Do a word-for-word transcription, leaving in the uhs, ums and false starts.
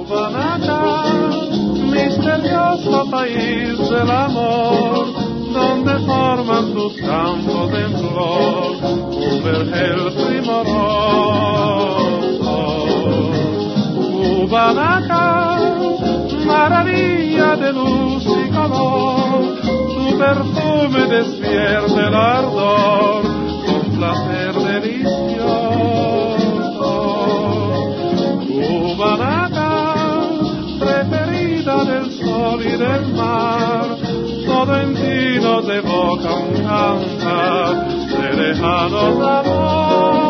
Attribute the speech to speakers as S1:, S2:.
S1: Kubanaca, misterioso país del amor, donde forman sus campos en flor un vergel primoroso. Kubanaca, maravilla de luz y color, tu perfume despierta el ardor con placer delicioso. Kubanaca, preferida del sol y del mar, todo en ti nos evoca un cantar de lejanos amor.